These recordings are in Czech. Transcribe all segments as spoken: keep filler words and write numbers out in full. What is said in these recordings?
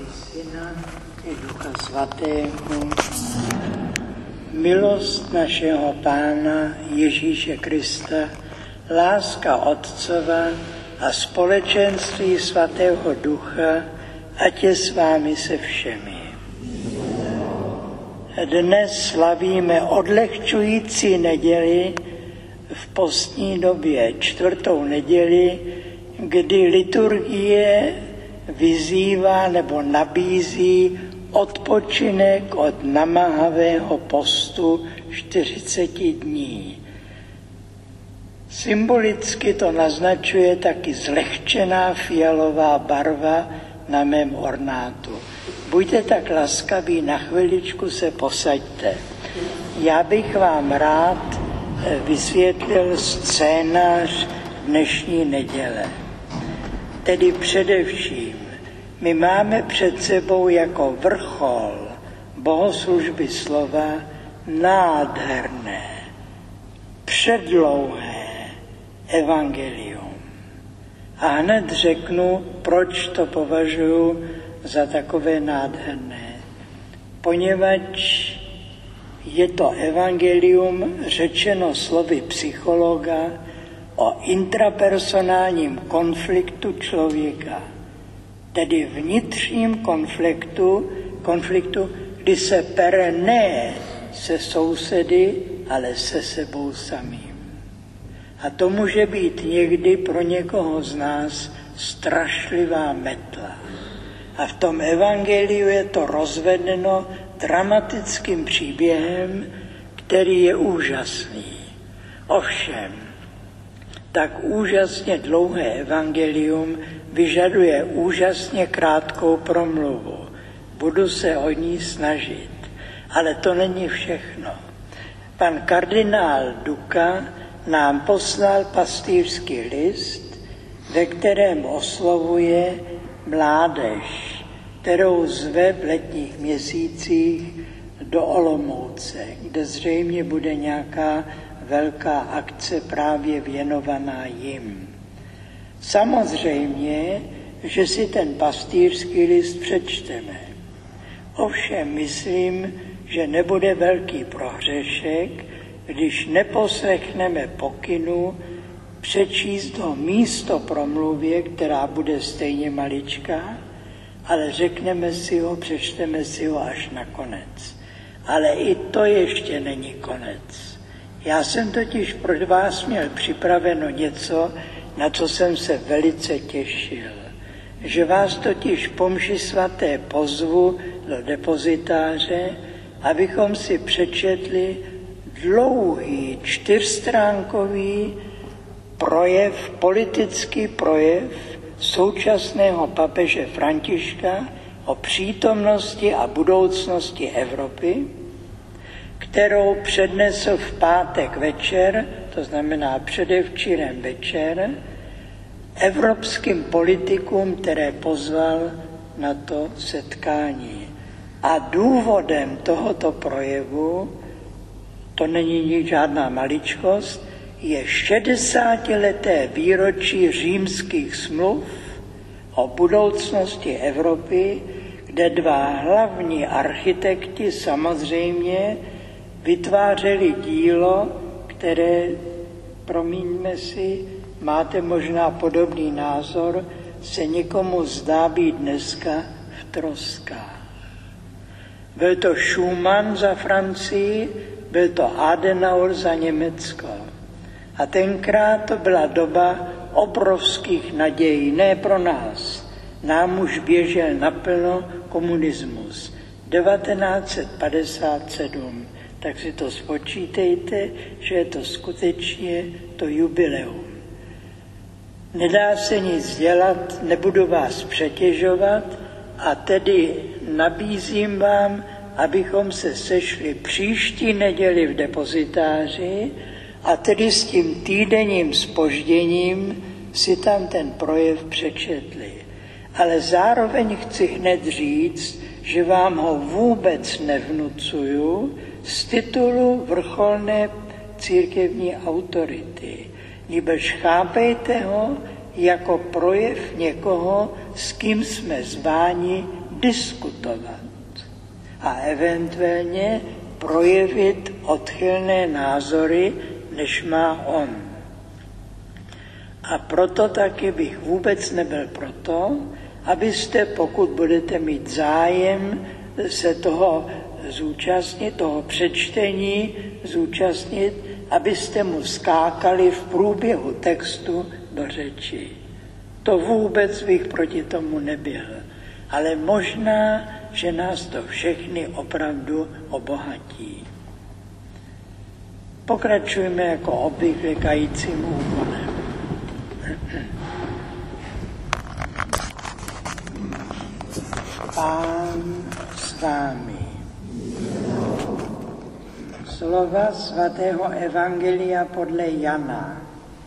Syna i Ducha Svatého. Milost našeho Pána Ježíše Krista, láska Otcova a společenství Svatého Ducha, ať je s vámi se všemi. Dnes slavíme odlehčující neděli v postní době, čtvrtou neděli, kdy liturgie vyzývá nebo nabízí odpočinek od namáhavého postu čtyřiceti dní. Symbolicky to naznačuje taky zlehčená fialová barva na mém ornátu. Buďte tak laskaví, na chviličku se posaďte. Já bych vám rád vysvětlil scénář dnešní neděle. Tedy především, my máme před sebou jako vrchol bohoslužby slova nádherné, předlouhé evangelium. A hned řeknu, proč to považuji za takové nádherné. Poněvadž je to evangelium řečeno slovy psychologa o intrapersonálním konfliktu člověka, tedy vnitřním konfliktu, konfliktu, kdy se pere ne se sousedy, ale se sebou samým. A to může být někdy pro někoho z nás strašlivá metla. A v tom evangeliu je to rozvedeno dramatickým příběhem, který je úžasný. Ovšem, tak úžasně dlouhé evangelium vyžaduje úžasně krátkou promluvu. Budu se o ní snažit, ale to není všechno. Pan kardinál Duka nám poslal pastýřský list, ve kterém oslovuje mládež, kterou zve v letních měsících do Olomouce, kde zřejmě bude nějaká velká akce právě věnovaná jim. Samozřejmě, že si ten pastýřský list přečteme. Ovšem myslím, že nebude velký prohřešek, když neposlechneme pokynu přečíst ho místo promluvě, která bude stejně maličká, ale řekneme si ho, přečteme si ho až na konec. Ale i to ještě není konec. Já jsem totiž pro vás měl připraveno něco, na co jsem se velice těšil. Že vás totiž po mši svaté pozvu do depozitáře, abychom si přečetli dlouhý čtyřstránkový projev, politický projev současného papeže Františka o přítomnosti a budoucnosti Evropy, kterou přednesl v pátek večer, to znamená předevčírem večer, evropským politikům, které pozval na to setkání. A důvodem tohoto projevu, to není nic žádná maličkost, je šedesátileté výročí římských smluv o budoucnosti Evropy, kde dva hlavní architekti samozřejmě vytvářeli dílo, které, promiňme si, máte možná podobný názor, se někomu zdá být dneska v troskách. Byl to Schumann za Francii, byl to Adenauer za Německo. A tenkrát to byla doba obrovských nadějí, ne pro nás. Nám už běžel naplno komunismus. devatenáct set padesát sedm. Tak si to spočítejte, že je to skutečně to jubileum. Nedá se nic dělat, nebudu vás přetěžovat a tedy nabízím vám, abychom se sešli příští neděli v depozitáři a tedy s tím týdenním zpožděním si tam ten projev přečetli. Ale zároveň chci hned říct, že vám ho vůbec nevnucuju z titulu vrcholné církevní autority. Nýbrž chápejte ho jako projev někoho, s kým jsme zváni diskutovat a eventuálně projevit odchylné názory, než má on. A proto taky bych vůbec nebyl proto, abyste, pokud budete mít zájem se toho zúčastnit, toho přečtení zúčastnit, abyste mu skákali v průběhu textu do řeči. To vůbec bych proti tomu nebyl. Ale možná, že nás to všechny opravdu obohatí. Pokračujeme jako obvykle kajícím úkonem. Pán s vámi. Slova svatého Evangelia podle Jana.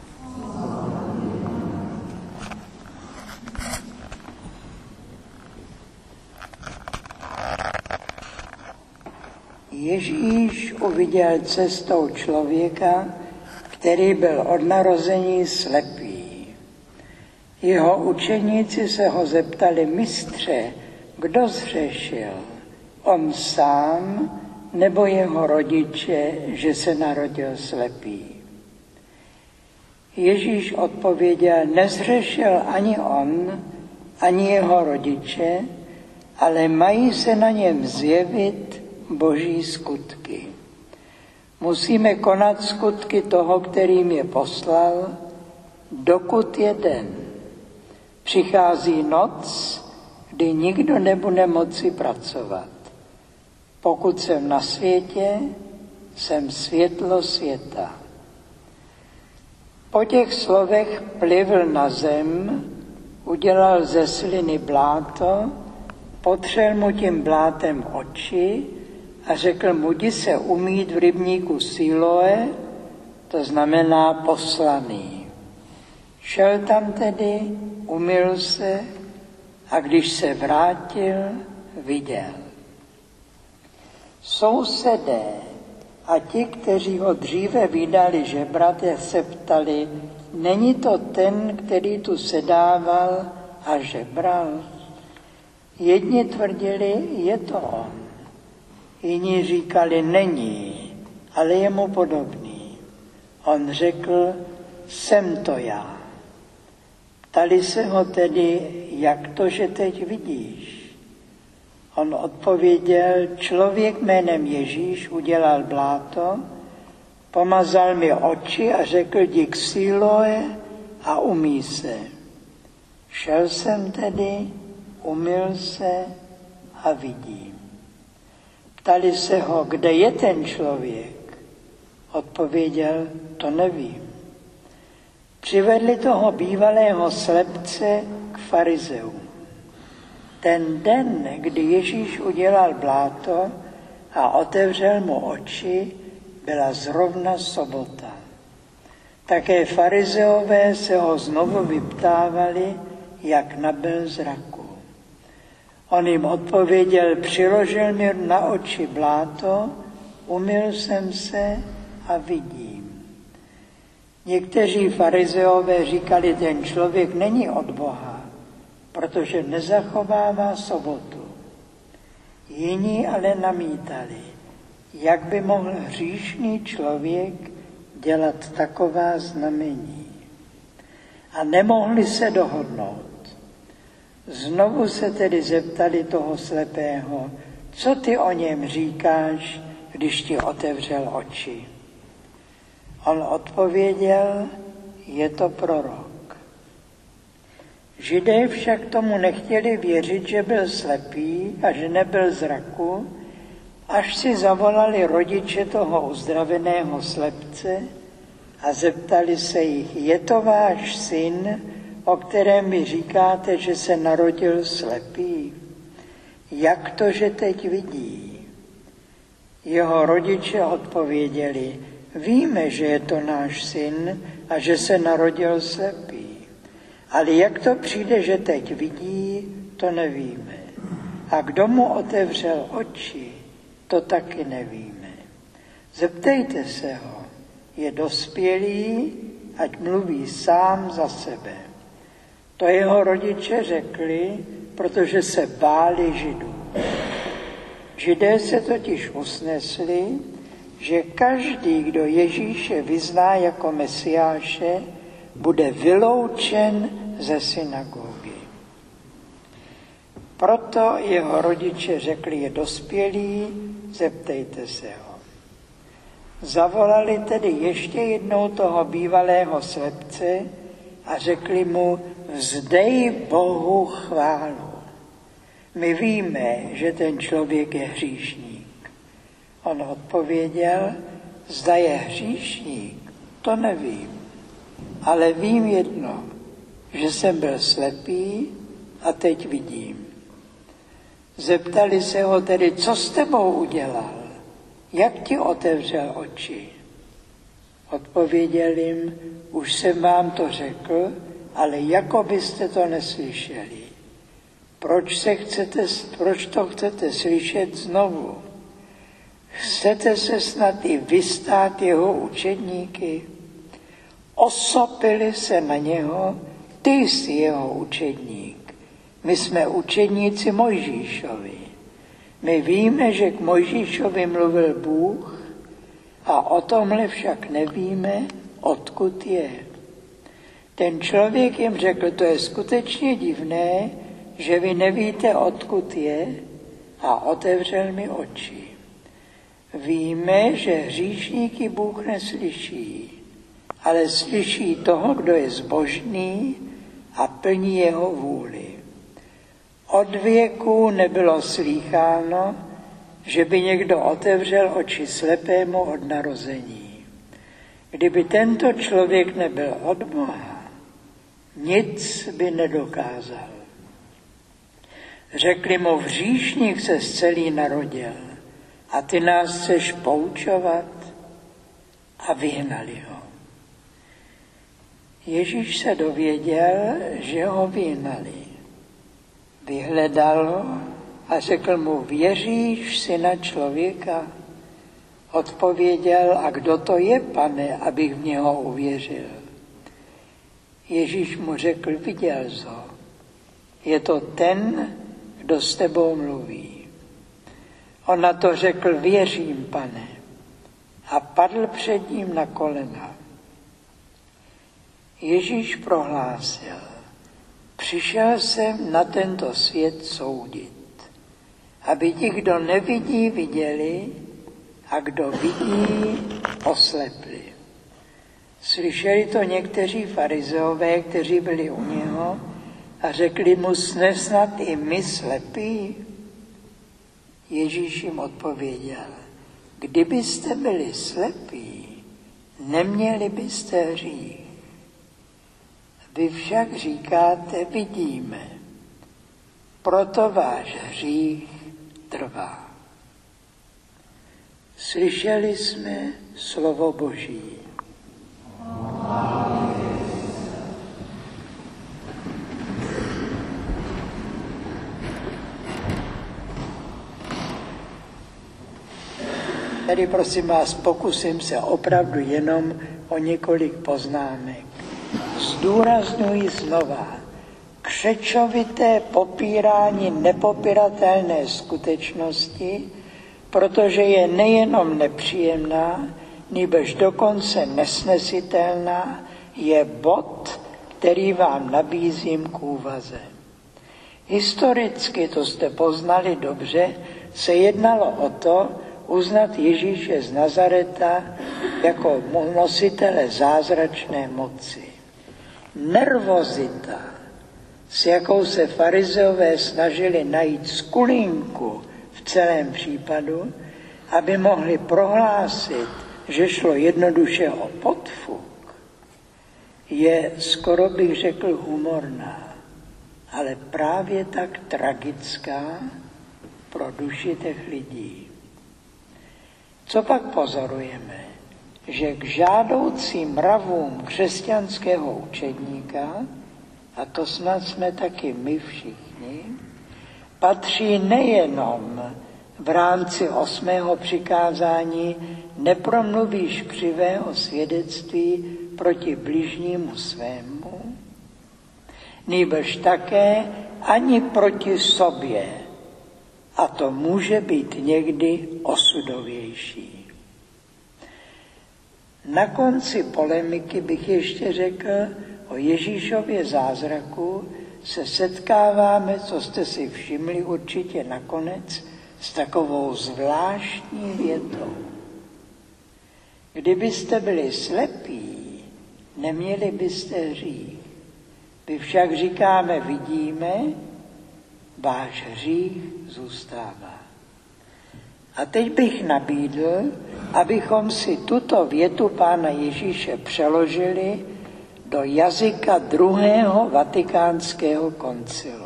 Ježíš uviděl cestou člověka, který byl od narození slepý. Jeho učeníci se ho zeptali: Mistře, kdo zhřešil? On sám nebo jeho rodiče, že se narodil slepý? Ježíš odpověděl: nezhřešil ani on, ani jeho rodiče, ale mají se na něm zjevit boží skutky. Musíme konat skutky toho, který mě poslal, dokud je den. Přichází noc, kdy nikdo nebude moci pracovat. Pokud jsem na světě, jsem světlo světa. Po těch slovech plivl na zem, udělal ze sliny bláto, potřel mu tím blátem oči a řekl mu: jdi se umýt v rybníku Siloé, to znamená poslaný. Šel tam tedy, umyl se a když se vrátil, viděl. Sousedé a ti, kteří ho dříve vydali žebrat, se ptali: není to ten, který tu sedával a žebral? Jedni tvrdili: je to on. Jiní říkali: není, ale je mu podobný. On řekl: jsem to já. Ptali se ho tedy: jak to, že teď vidíš? On odpověděl: člověk jménem Ježíš udělal bláto, pomazal mi oči a řekl: jdi k Siloé a umyj se. Šel jsem tedy, umyl se a vidím. Ptali se ho: kde je ten člověk? Odpověděl: to nevím. Přivedli toho bývalého slepce k farizeům. Ten den, kdy Ježíš udělal bláto a otevřel mu oči, byla zrovna sobota. Také farizeové se ho znovu vyptávali, jak nabyl zraku. On jim odpověděl: přiložil mi na oči bláto, umyl jsem se a vidím. Někteří farizeové říkali: ten člověk není od Boha, protože nezachovává sobotu. Jiní ale namítali: jak by mohl hříšný člověk dělat taková znamení? A nemohli se dohodnout. Znovu se tedy zeptali toho slepého: co ty o něm říkáš, když ti otevřel oči? On odpověděl: je to prorok. Židé však tomu nechtěli věřit, že byl slepý a že nebyl zraku, až si zavolali rodiče toho uzdraveného slepce a zeptali se jich: je to váš syn, o kterém mi říkáte, že se narodil slepý? Jak to, že teď vidí? Jeho rodiče odpověděli: víme, že je to náš syn a že se narodil slepý. Ale jak to přijde, že teď vidí, to nevíme. A kdo mu otevřel oči, to taky nevíme. Zeptejte se ho, je dospělý, ať mluví sám za sebe. To jeho rodiče řekli, protože se báli Židů. Židé se totiž usnesli, že každý, kdo Ježíše vyzná jako Mesiáše, bude vyloučen ze synagogy. Proto jeho rodiče řekli, je dospělý, zeptejte se ho. Zavolali tedy ještě jednou toho bývalého slepce a řekli mu, vzdej Bohu chválu. My víme, že ten člověk je hříšník. On odpověděl, zda je hříšník, to nevím, ale vím jedno, že jsem byl slepý a teď vidím. Zeptali se ho tedy, co s tebou udělal, jak ti otevřel oči. Odpověděl jim, už jsem vám to řekl, ale jako byste to neslyšeli. Proč, se chcete, proč to chcete slyšet znovu? Chcete se snad i vystát jeho učedníky? Osopili se na něho, ty jsi jeho učedník. My jsme učedníci Mojžíšovi. My víme, že k Mojžíšovi mluvil Bůh a o tomhle však nevíme, odkud je. Ten člověk jim řekl, to je skutečně divné, že vy nevíte, odkud je, a otevřel mi oči. Víme, že hříšníky Bůh neslyší, ale slyší toho, kdo je zbožný a plní jeho vůli. Od věku nebylo slýcháno, že by někdo otevřel oči slepému od narození. Kdyby tento člověk nebyl od Boha, nic by nedokázal. Řekli mu, hříšník se zcelý narodil a ty nás chceš poučovat, a vyhnali ho. Ježíš se dověděl, že ho vyhnali. Vyhledal ho a řekl mu, věříš syna člověka? Odpověděl, a kdo to je, pane, abych v něho uvěřil? Ježíš mu řekl, viděl jsi ho. Je to ten, kdo s tebou mluví. On na to řekl, věřím, pane, a padl před ním na kolena. Ježíš prohlásil, přišel jsem na tento svět soudit, aby ti, kdo nevidí, viděli, a kdo vidí, oslepli. Slyšeli to někteří farizeové, kteří byli u něho, a řekli mu, jsme snad i my slepí? Ježíš jim odpověděl, kdybyste byli slepí, neměli byste hřích. Vy však říkáte, vidíme, proto váš hřích trvá. Slyšeli jsme slovo Boží. Tady prosím vás, pokusím se opravdu jenom o několik poznámek. Zdůrazňuji znova, křečovité popírání nepopiratelné skutečnosti, protože je nejenom nepříjemná, nýbrž dokonce nesnesitelná, je bod, který vám nabízím k úvaze. Historicky, to jste poznali dobře, se jednalo o to, uznat Ježíše z Nazareta jako nositele zázračné moci. Nervozita, s jakou se farizeové snažili najít skulinku v celém případu, aby mohli prohlásit, že šlo jednoduše o podfuk, je, skoro bych řekl, humorná, ale právě tak tragická pro duši těch lidí. Co pak pozorujeme? Že k žádoucím mravům křesťanského učedníka, a to snad jsme taky my všichni, patří nejenom v rámci osmého přikázání nepromluvíš křivého svědectví proti bližnímu svému, nýbrž také ani proti sobě. A to může být někdy osudovější. Na konci polemiky bych ještě řekl, o Ježíšově zázraku se setkáváme, co jste si všimli určitě nakonec, s takovou zvláštní větou. Kdybyste byli slepí, neměli byste hřích. My však říkáme, vidíme, váš hřích zůstává. A teď bych nabídl, abychom si tuto větu Pána Ježíše přeložili do jazyka druhého vatikánského koncilu.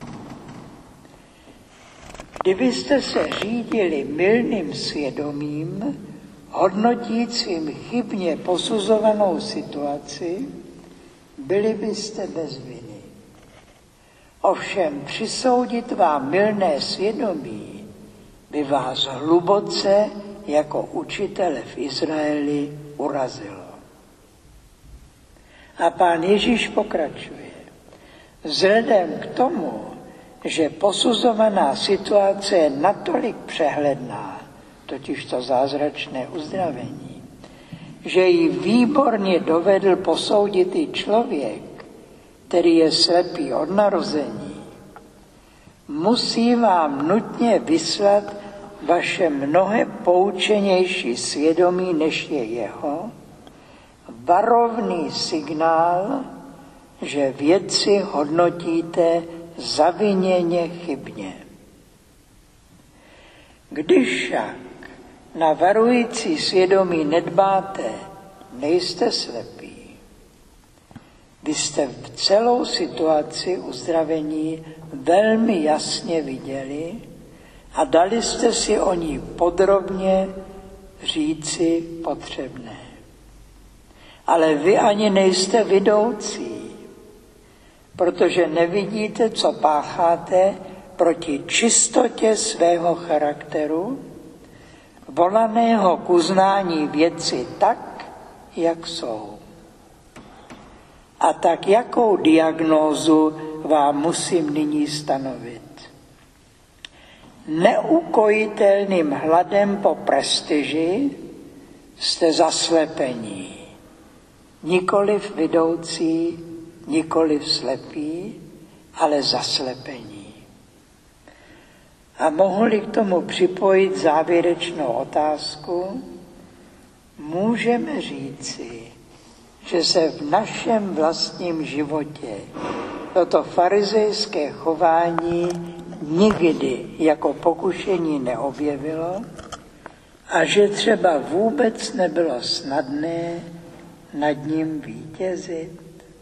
Kdybyste se řídili mylným svědomím, hodnotícím chybně posuzovanou situaci, byli byste bez viny. Ovšem přisoudit vám mylné svědomí by vás hluboce jako učitele v Izraeli urazilo. A Pán Ježíš pokračuje. Vzhledem k tomu, že posuzovaná situace je natolik přehledná, totiž to zázračné uzdravení, že ji výborně dovedl posoudit i člověk, který je slepý od narození, musí vám nutně vyslat vaše mnohem poučenější svědomí, než je jeho, varovný signál, že věci hodnotíte zaviněně chybně. Když však na varující svědomí nedbáte, nejste slepí. Vy jste v celou situaci uzdravení velmi jasně viděli a dali jste si o ní podrobně říci potřebné. Ale vy ani nejste vidoucí, protože nevidíte, co pácháte proti čistotě svého charakteru, volaného k uznání věci tak, jak jsou. A tak jakou diagnózu vám musím nyní stanovit? Neukojitelným hladem po prestiži jste zaslepení. Nikoliv vidoucí, nikoliv slepí, ale zaslepení. A mohli k tomu připojit závěrečnou otázku, můžeme říci, že se v našem vlastním životě toto farizejské chování nikdy jako pokušení neobjevilo a že třeba vůbec nebylo snadné nad ním vítězit.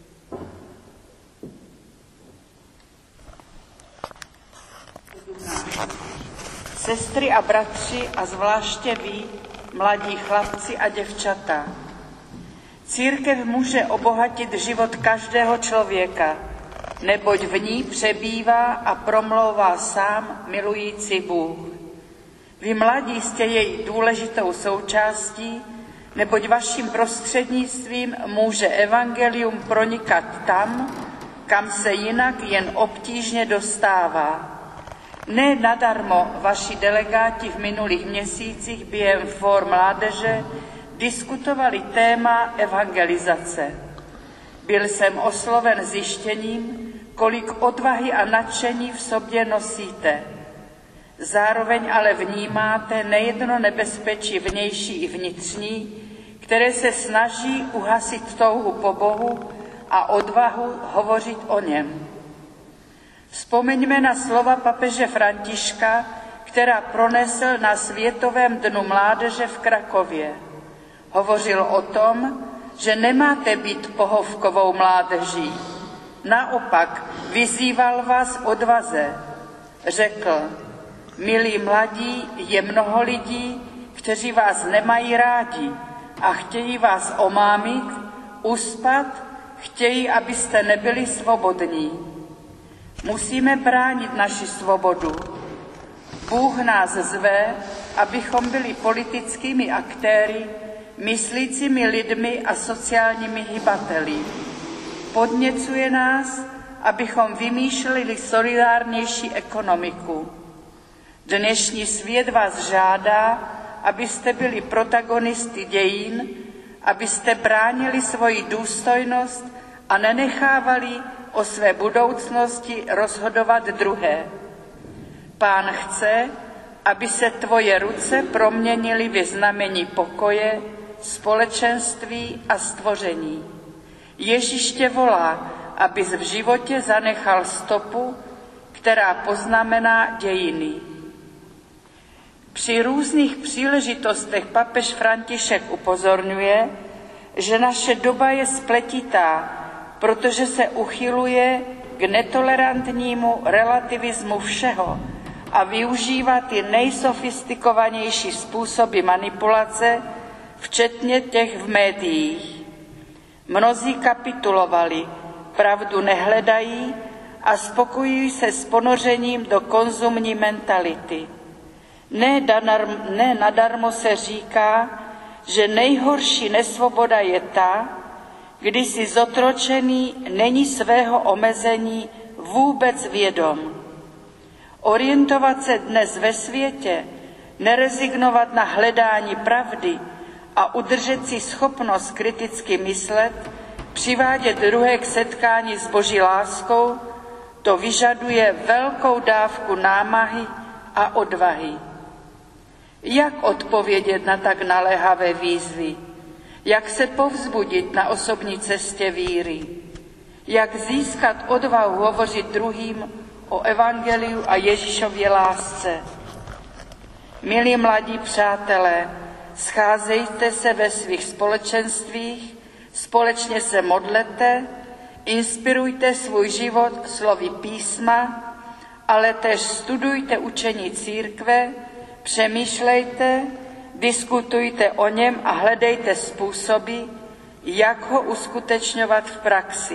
Sestry a bratři a zvláště vy, mladí chlapci a děvčata, církev může obohatit život každého člověka, neboť v ní přebývá a promlouvá sám milující Bůh. Vy mladí jste její důležitou součástí, neboť vaším prostřednictvím může evangelium pronikat tam, kam se jinak jen obtížně dostává. Ne nadarmo vaši delegáti v minulých měsících během fór mládeže diskutovali téma evangelizace. Byl jsem osloven zjištěním, kolik odvahy a nadšení v sobě nosíte. Zároveň ale vnímáte nejedno nebezpečí vnější i vnitřní, které se snaží uhasit touhu po Bohu a odvahu hovořit o něm. Vzpomeňme na slova papeže Františka, která pronesl na Světovém dnu mládeže v Krakově. Hovořil o tom, že nemáte být pohovkovou mládeží. Naopak vyzýval vás k odvaze. Řekl, milí mladí, je mnoho lidí, kteří vás nemají rádi a chtějí vás omámit, uspat, chtějí, abyste nebyli svobodní. Musíme bránit naši svobodu. Bůh nás zve, abychom byli politickými aktéry, myslícími lidmi a sociálními hybateli. Podněcuje nás, abychom vymýšleli solidárnější ekonomiku. Dnešní svět vás žádá, abyste byli protagonisty dějin, abyste bránili svoji důstojnost a nenechávali o své budoucnosti rozhodovat druhé. Pán chce, aby se tvoje ruce proměnily ve znamení pokoje, společenství a stvoření. Ježíš tě volá, abys v životě zanechal stopu, která poznamená dějiny. Při různých příležitostech papež František upozorňuje, že naše doba je spletitá, protože se uchyluje k netolerantnímu relativismu všeho a využívá ty nejsofistikovanější způsoby manipulace, včetně těch v médiích. Mnozí kapitulovali, pravdu nehledají a spokojují se s ponořením do konzumní mentality. Ne, danarm, ne nadarmo se říká, že nejhorší nesvoboda je ta, kdy si zotročený není svého omezení vůbec vědom. Orientovat se dnes ve světě, nerezignovat na hledání pravdy a udržet si schopnost kriticky myslet, přivádět druhé k setkání s Boží láskou, to vyžaduje velkou dávku námahy a odvahy. Jak odpovědět na tak naléhavé výzvy? Jak se povzbudit na osobní cestě víry? Jak získat odvahu hovořit druhým o evangeliu a Ježíšově lásce? Milí mladí přátelé, scházejte se ve svých společenstvích, společně se modlete, inspirujte svůj život slovy písma, ale též studujte učení církve, přemýšlejte, diskutujte o něm a hledejte způsoby, jak ho uskutečňovat v praxi.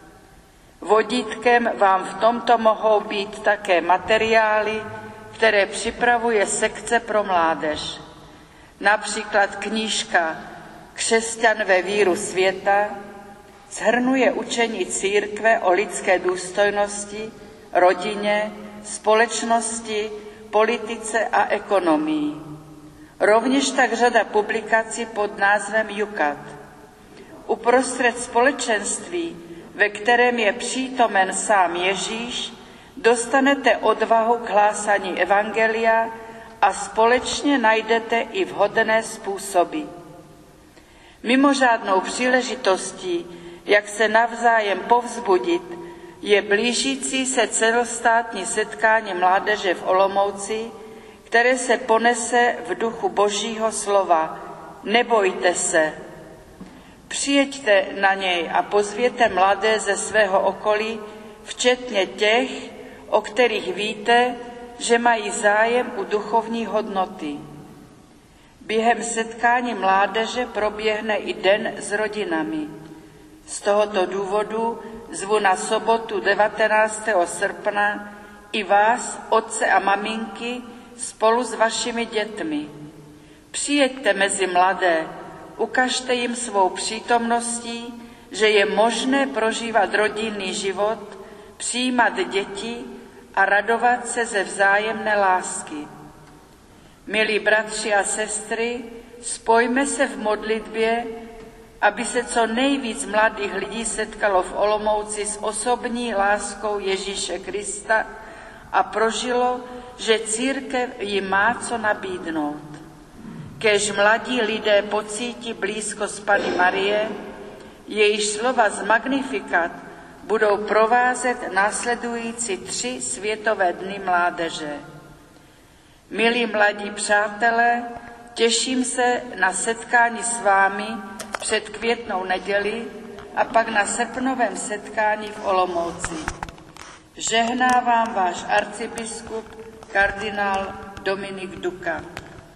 Vodítkem vám v tomto mohou být také materiály, které připravuje sekce pro mládež. Například knížka Křesťan ve víru světa shrnuje učení církve o lidské důstojnosti, rodině, společnosti, politice a ekonomii. Rovněž tak řada publikací pod názvem Jukat. Uprostřed společenství, ve kterém je přítomen sám Ježíš, dostanete odvahu k hlásání evangelia a společně najdete i vhodné způsoby. Mimořádnou příležitostí, jak se navzájem povzbudit, je blížící se celostátní setkání mládeže v Olomouci, které se ponese v duchu Božího slova. Nebojte se. Přijeďte na něj a pozvěte mladé ze svého okolí, včetně těch, o kterých víte, že mají zájem u duchovní hodnoty. Během setkání mládeže proběhne i den s rodinami. Z tohoto důvodu zvu na sobotu devatenáctého srpna i vás, otce a maminky, spolu s vašimi dětmi. Přijeďte mezi mladé, ukažte jim svou přítomností, že je možné prožívat rodinný život, přijímat děti a radovat se ze vzájemné lásky. Milí bratři a sestry, spojme se v modlitbě, aby se co nejvíc mladých lidí setkalo v Olomouci s osobní láskou Ježíše Krista a prožilo, že církev jim má co nabídnout. Kéž mladí lidé pocítí blízkost Panny Marie, jejíž slova z Magnificat budou provázet následující tři světové dny mládeže. Milí mladí přátelé, těším se na setkání s vámi před květnou neděli a pak na srpnovém setkání v Olomouci. Žehná vám váš arcibiskup kardinál Dominik Duka.